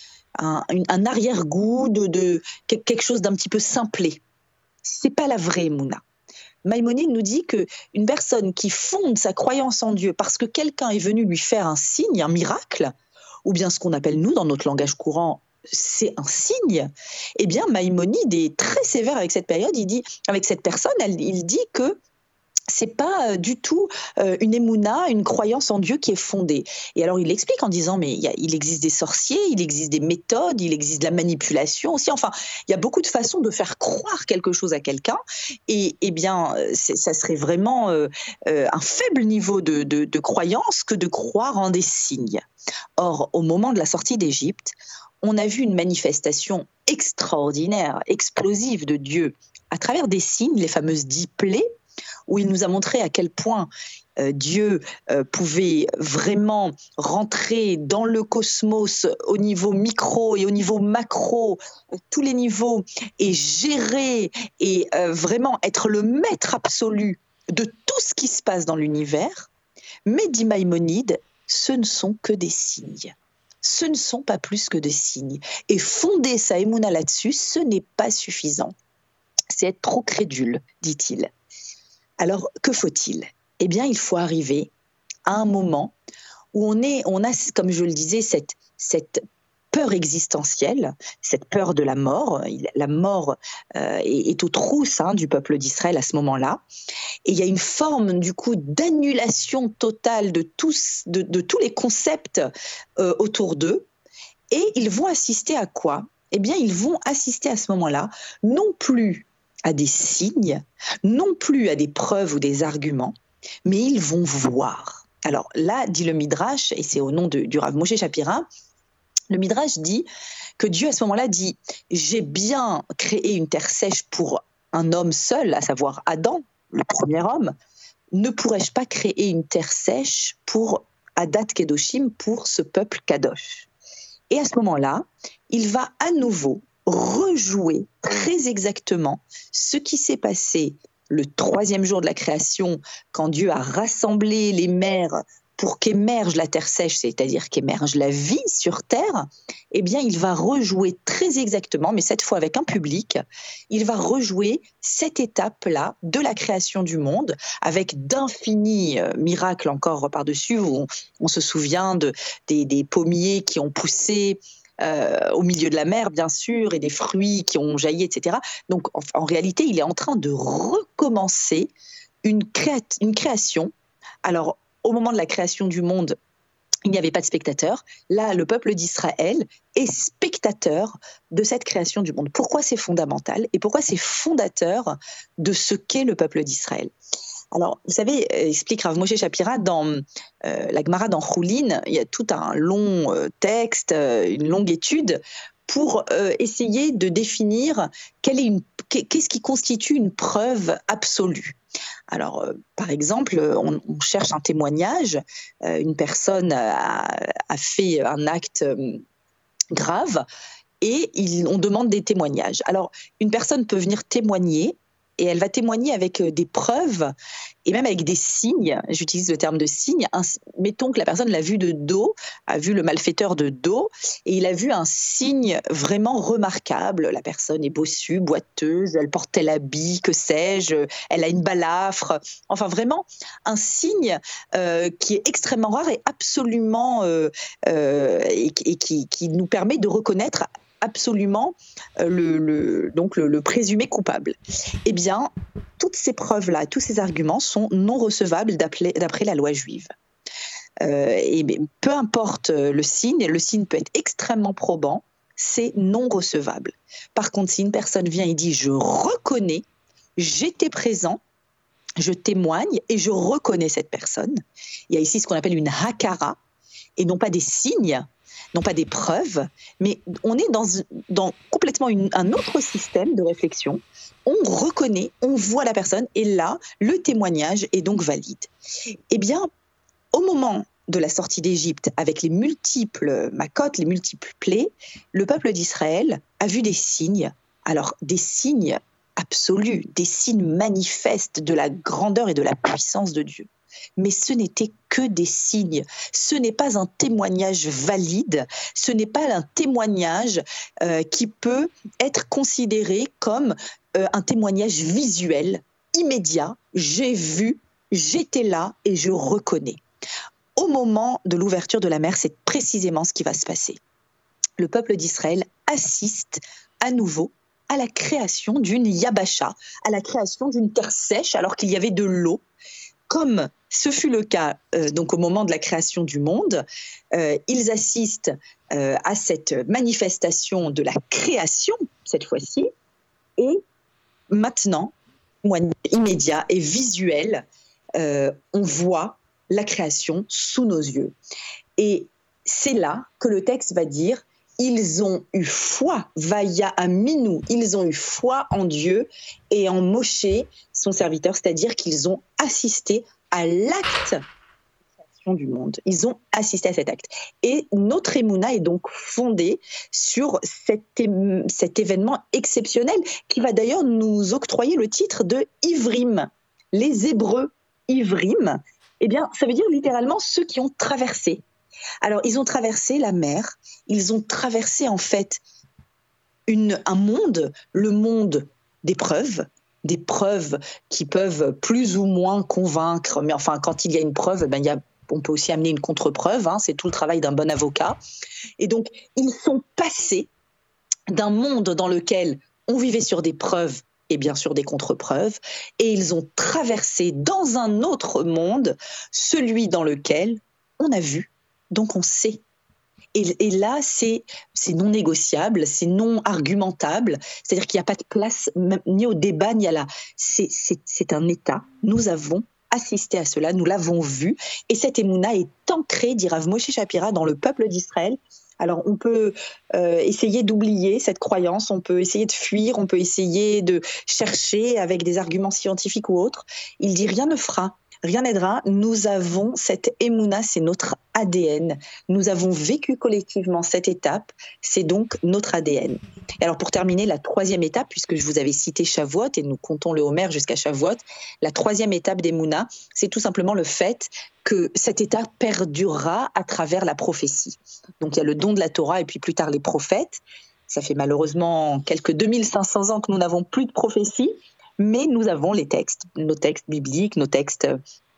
un, un arrière-goût de, de quelque chose d'un petit peu simplé. C'est pas la vraie Emouna. Maïmonide nous dit qu'une personne qui fonde sa croyance en Dieu parce que quelqu'un est venu lui faire un signe, un miracle, ou bien ce qu'on appelle nous dans notre langage courant, c'est un signe, eh bien Maïmonide est très sévère avec cette période, il dit, avec cette personne, elle, il dit que c'est pas du tout euh, une émouna, une croyance en Dieu qui est fondée. Et alors il explique en disant mais il, y a, il existe des sorciers, il existe des méthodes, il existe de la manipulation aussi. Enfin, il y a beaucoup de façons de faire croire quelque chose à quelqu'un. Et eh bien, ça serait vraiment euh, euh, un faible niveau de, de, de croyance que de croire en des signes. Or, au moment de la sortie d'Égypte, on a vu une manifestation extraordinaire, explosive de Dieu à travers des signes, les fameuses dix plaies, où il nous a montré à quel point euh, Dieu euh, pouvait vraiment rentrer dans le cosmos au niveau micro et au niveau macro, euh, tous les niveaux, et gérer et euh, vraiment être le maître absolu de tout ce qui se passe dans l'univers. Mais, dit Maïmonide, ce ne sont que des signes. Ce ne sont pas plus que des signes. Et fonder sa émouna là-dessus, ce n'est pas suffisant. C'est être trop crédule, dit-il. Alors, que faut-il ? Eh bien, il faut arriver à un moment où on, est, on a, comme je le disais, cette, cette peur existentielle, cette peur de la mort. La mort euh, est, est aux trousses hein, du peuple d'Israël à ce moment-là. Et il y a une forme, du coup, d'annulation totale de tous, de, de tous les concepts euh, autour d'eux. Et ils vont assister à quoi ? Eh bien, ils vont assister à ce moment-là, non plus à des signes, non plus à des preuves ou des arguments, mais ils vont voir. Alors là, dit le Midrash, et c'est au nom de, du Rav Moshe Shapira, le Midrash dit que Dieu à ce moment-là dit « J'ai bien créé une terre sèche pour un homme seul, à savoir Adam, le premier homme, ne pourrais-je pas créer une terre sèche pour Adat Kedoshim, pour ce peuple Kadosh ?» Et à ce moment-là, il va à nouveau rejouer très exactement ce qui s'est passé le troisième jour de la création, quand Dieu a rassemblé les mers pour qu'émerge la terre sèche, c'est-à-dire qu'émerge la vie sur terre. Eh bien, il va rejouer très exactement, mais cette fois avec un public, il va rejouer cette étape-là de la création du monde, avec d'infinis euh, miracles encore par-dessus, où on, on se souvient de, des, des pommiers qui ont poussé Euh, au milieu de la mer, bien sûr, et des fruits qui ont jailli, et cetera. Donc, en, en réalité, il est en train de recommencer une, créa- une création. Alors, au moment de la création du monde, il n'y avait pas de spectateurs. Là, le peuple d'Israël est spectateur de cette création du monde. Pourquoi c'est fondamental et pourquoi c'est fondateur de ce qu'est le peuple d'Israël ? Alors, vous savez, explique Rav Moshe Shapira, dans euh, la Gemara dans Choulin, il y a tout un long euh, texte, euh, une longue étude pour euh, essayer de définir quelle est une, qu'est-ce qui constitue une preuve absolue. Alors, euh, par exemple, on, on cherche un témoignage, euh, une personne a, a fait un acte euh, grave et il, on demande des témoignages. Alors, une personne peut venir témoigner, et elle va témoigner avec des preuves et même avec des signes. J'utilise le terme de signe. Un, mettons que la personne l'a vu de dos, a vu le malfaiteur de dos, et il a vu un signe vraiment remarquable. La personne est bossue, boiteuse, elle porte tel habit, que sais-je, elle a une balafre. Enfin, vraiment, un signe euh, qui est extrêmement rare et absolument... Euh, euh, et, et qui, qui nous permet de reconnaître absolument euh, le, le, donc le, le présumé coupable. Eh bien, toutes ces preuves-là, tous ces arguments sont non recevables d'après la loi juive. Euh, et peu importe le signe, le signe peut être extrêmement probant, c'est non recevable. Par contre, si une personne vient et dit « je reconnais, j'étais présent », je témoigne et je reconnais cette personne. Il y a ici ce qu'on appelle une hakara, et non pas des signes. non pas des preuves, mais on est dans, dans complètement une, un autre système de réflexion. On reconnaît, on voit la personne, et là, le témoignage est donc valide. Eh bien, au moment de la sortie d'Égypte, avec les multiples macotes, les multiples plaies, le peuple d'Israël a vu des signes, alors des signes absolus, des signes manifestes de la grandeur et de la puissance de Dieu. Mais ce n'était que des signes, ce n'est pas un témoignage valide, ce n'est pas un témoignage euh, qui peut être considéré comme euh, un témoignage visuel, immédiat, j'ai vu, j'étais là et je reconnais. Au moment de l'ouverture de la mer, c'est précisément ce qui va se passer. Le peuple d'Israël assiste à nouveau à la création d'une yabasha, à la création d'une terre sèche alors qu'il y avait de l'eau. Comme ce fut le cas euh, donc au moment de la création du monde, euh, ils assistent euh, à cette manifestation de la création, cette fois-ci, et maintenant, immédiat et visuel, euh, on voit la création sous nos yeux. Et c'est là que le texte va dire « Ils ont eu foi, Vaya Aminu, ils ont eu foi en Dieu et en Moshe, son serviteur, c'est-à-dire qu'ils ont assisté à l'acte de création du monde. Ils ont assisté à cet acte. Et notre émouna est donc fondée sur cet, é- cet événement exceptionnel qui va d'ailleurs nous octroyer le titre de Ivrim. Les Hébreux Ivrim, eh bien, ça veut dire littéralement ceux qui ont traversé. Alors, ils ont traversé la mer, ils ont traversé en fait une, un monde, le monde des preuves, des preuves qui peuvent plus ou moins convaincre, mais enfin, quand il y a une preuve, ben, il y a, on peut aussi amener une contre-preuve, hein, c'est tout le travail d'un bon avocat. Et donc, ils sont passés d'un monde dans lequel on vivait sur des preuves et bien sûr des contre-preuves, et ils ont traversé dans un autre monde, celui dans lequel on a vu, donc on sait. Et, et là, c'est, c'est non négociable, c'est non argumentable, c'est-à-dire qu'il n'y a pas de place même, ni au débat, ni à la... C'est, c'est, c'est un état. Nous avons assisté à cela, nous l'avons vu, et cette émouna est ancrée, dit Rav Moshe Shapira, dans le peuple d'Israël. Alors, on peut euh, essayer d'oublier cette croyance, on peut essayer de fuir, on peut essayer de chercher avec des arguments scientifiques ou autres. Il dit rien ne fera, rien n'aidera. Nous avons cette émouna, c'est notre A D N. Nous avons vécu collectivement cette étape, c'est donc notre A D N. Et alors, pour terminer, la troisième étape, puisque je vous avais cité Shavuot et nous comptons le Homer jusqu'à Shavuot, la troisième étape d'émouna, c'est tout simplement le fait que cet état perdurera à travers la prophétie. Donc il y a le don de la Torah et puis plus tard les prophètes. Ça fait malheureusement quelques deux mille cinq cents ans que nous n'avons plus de prophétie, mais nous avons les textes, nos textes bibliques, nos textes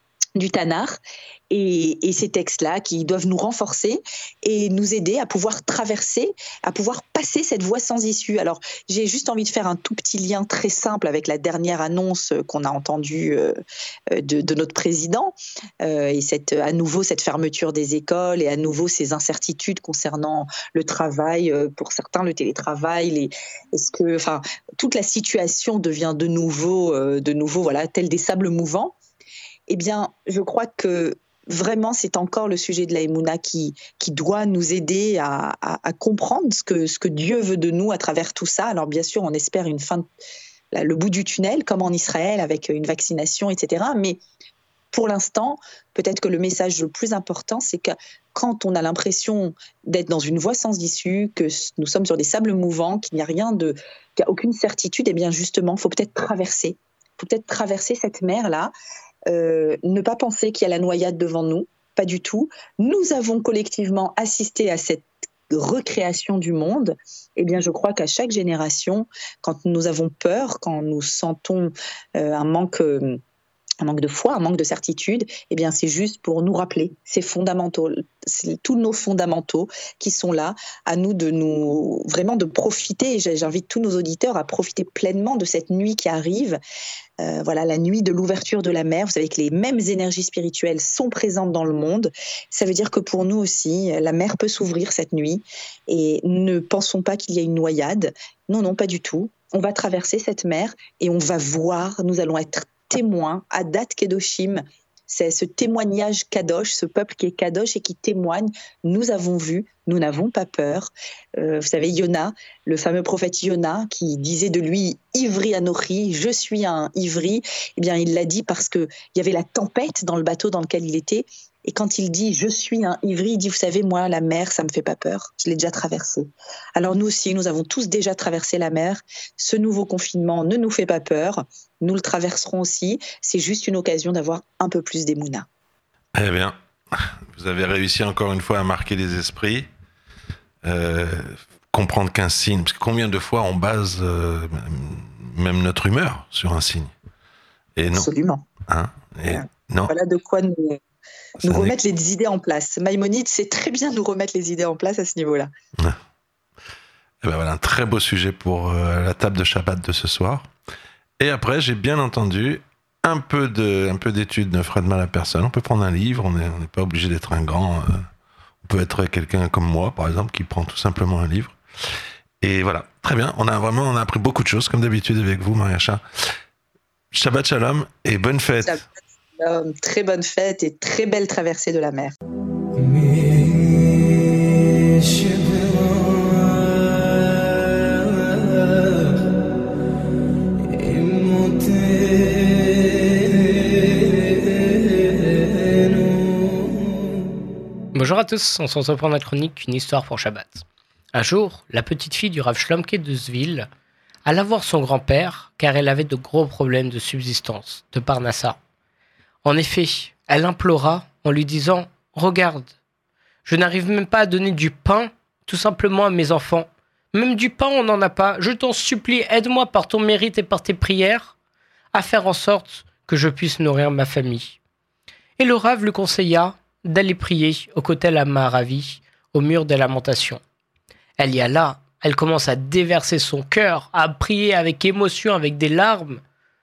du Tanakh, et, et ces textes-là qui doivent nous renforcer et nous aider à pouvoir traverser, à pouvoir passer cette voie sans issue. Alors, j'ai juste envie de faire un tout petit lien très simple avec la dernière annonce qu'on a entendue euh, de, de notre président, euh, et cette, à nouveau cette fermeture des écoles et à nouveau ces incertitudes concernant le travail, euh, pour certains le télétravail, les, est-ce que, enfin, toute la situation devient de nouveau, euh, de nouveau, voilà, tel des sables mouvants. Eh bien, je crois que vraiment, c'est encore le sujet de la Emouna qui, qui doit nous aider à, à, à comprendre ce que, ce que Dieu veut de nous à travers tout ça. Alors, bien sûr, on espère une fin, de, là, le bout du tunnel, comme en Israël, avec une vaccination, et cetera. Mais pour l'instant, peut-être que le message le plus important, c'est que quand on a l'impression d'être dans une voie sans issue, que nous sommes sur des sables mouvants, qu'il n'y a rien de, qu'il n'y a aucune certitude, eh bien, justement, il faut peut-être traverser. Il faut peut-être traverser cette mer-là. Euh, ne pas penser qu'il y a la noyade devant nous, pas du tout. Nous avons collectivement assisté à cette recréation du monde. Eh bien, je crois qu'à chaque génération, quand nous avons peur, quand nous sentons euh, un manque, euh, un manque de foi, un manque de certitude, eh bien, c'est juste pour nous rappeler ces fondamentaux, c'est tous nos fondamentaux qui sont là, à nous de nous vraiment de profiter. Et j'invite tous nos auditeurs à profiter pleinement de cette nuit qui arrive. Euh, voilà, la nuit de l'ouverture de la mer. Vous savez que les mêmes énergies spirituelles sont présentes dans le monde. Ça veut dire que pour nous aussi, la mer peut s'ouvrir cette nuit. Et ne pensons pas qu'il y a une noyade. Non, non, pas du tout. On va traverser cette mer et on va voir, nous allons être témoins, Adat Kedoshim, c'est ce témoignage kadosh, ce peuple qui est kadosh et qui témoigne. Nous avons vu, nous n'avons pas peur. Euh, vous savez, Yona, le fameux prophète Yona, qui disait de lui « Ivri Anochi », je suis un ivri, eh bien il l'a dit parce qu'il y avait la tempête dans le bateau dans lequel il était. Et quand il dit « je suis un ivri », il dit « vous savez, moi, la mer, ça me fait pas peur, je l'ai déjà traversée ». Alors nous aussi, nous avons tous déjà traversé la mer. Ce nouveau confinement ne nous fait pas peur, nous le traverserons aussi. C'est juste une occasion d'avoir un peu plus d'émouna. Eh bien, vous avez réussi encore une fois à marquer les esprits. Euh, comprendre qu'un signe, parce que combien de fois on base euh, même notre humeur sur un signe. Et non. Absolument. Hein Et ouais. Non. Voilà de quoi nous... Nous remettre est... les idées en place. Maïmonide sait très bien nous remettre les idées en place à ce niveau-là. Ah. Et ben voilà, un très beau sujet pour euh, la table de Shabbat de ce soir. Et après, j'ai bien entendu un peu, de, un peu d'études ne ferait de mal à personne. On peut prendre un livre, on n'est on n'est pas obligé d'être un grand. Euh, on peut être quelqu'un comme moi, par exemple, qui prend tout simplement un livre. Et voilà, très bien. On a vraiment on a appris beaucoup de choses, comme d'habitude avec vous, Mariacha. Shabbat Shalom et bonne fête. Shabbat. Euh, très bonne fête et très belle traversée de la mer. Bonjour à tous, on se retrouve pour notre chronique Une histoire pour Shabbat. Un jour, la petite fille du Rav Shlomke de Zvil alla voir son grand-père car elle avait de gros problèmes de subsistance, de Parnassa. En effet, elle implora en lui disant « Regarde, je n'arrive même pas à donner du pain tout simplement à mes enfants. Même du pain, on n'en a pas. Je t'en supplie, aide-moi par ton mérite et par tes prières à faire en sorte que je puisse nourrir ma famille. » Et le Rav lui conseilla d'aller prier au Kotel HaMaaravi, au mur des lamentations. Elle y alla, elle commence à déverser son cœur, à prier avec émotion, avec des larmes,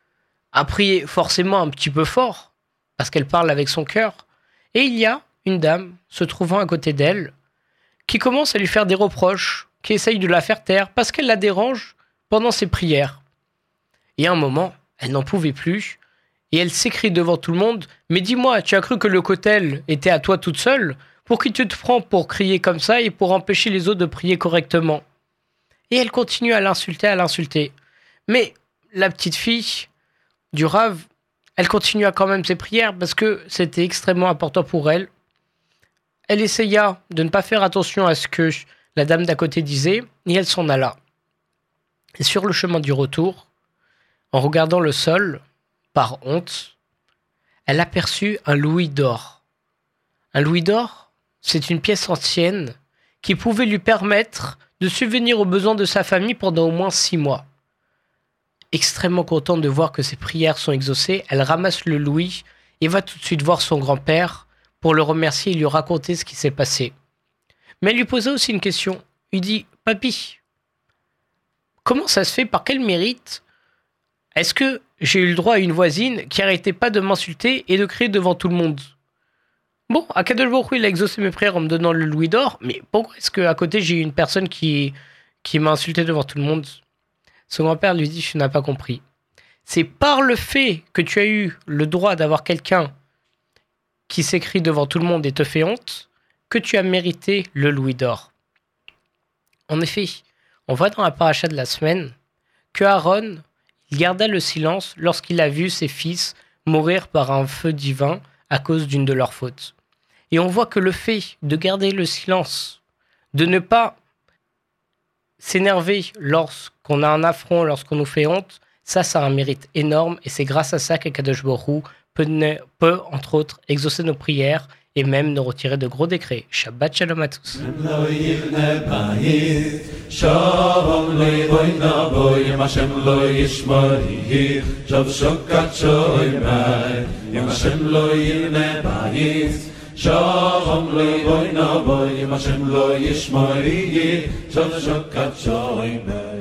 à prier forcément un petit peu fort, parce qu'elle parle avec son cœur. Et il y a une dame se trouvant à côté d'elle qui commence à lui faire des reproches, qui essaye de la faire taire parce qu'elle la dérange pendant ses prières. Et à un moment, elle n'en pouvait plus et elle s'écrie devant tout le monde « Mais dis-moi, tu as cru que le kotel était à toi toute seule ? Pour qui tu te prends pour crier comme ça et pour empêcher les autres de prier correctement ?» Et elle continue à l'insulter, à l'insulter. Mais la petite fille du Rav, elle continua quand même ses prières parce que c'était extrêmement important pour elle. Elle essaya de ne pas faire attention à ce que la dame d'à côté disait et elle s'en alla. Et sur le chemin du retour, en regardant le sol, par honte, elle aperçut un louis d'or. Un louis d'or, c'est une pièce ancienne qui pouvait lui permettre de subvenir aux besoins de sa famille pendant au moins six mois. Extrêmement contente de voir que ses prières sont exaucées, elle ramasse le louis et va tout de suite voir son grand-père pour le remercier et lui raconter ce qui s'est passé. Mais elle lui posa aussi une question. Il dit « Papy, comment ça se fait, par quel mérite est-ce que j'ai eu le droit à une voisine qui n'arrêtait pas de m'insulter et de crier devant tout le monde ? Bon, Akadosh Baruch Hu, il a exaucé mes prières en me donnant le louis d'or, mais pourquoi est-ce qu'à côté j'ai eu une personne qui, qui m'a insulté devant tout le monde ?» Son grand-père lui dit « Tu n'as pas compris. C'est par le fait que tu as eu le droit d'avoir quelqu'un qui s'écrie devant tout le monde et te fait honte que tu as mérité le louis d'or. » En effet, on voit dans la paracha de la semaine que Aaron il garda le silence lorsqu'il a vu ses fils mourir par un feu divin à cause d'une de leurs fautes. Et on voit que le fait de garder le silence, de ne pas s'énerver lorsqu'on a un affront, lorsqu'on nous fait honte, ça, ça a un mérite énorme et c'est grâce à ça qu'Akadosh Baruch Hu peut, ne, peut, entre autres, exaucer nos prières et même nous retirer de gros décrets. Shabbat Shalom à tous. Shalom le boy na boy, Hashem lo yishmari, Shalom shalom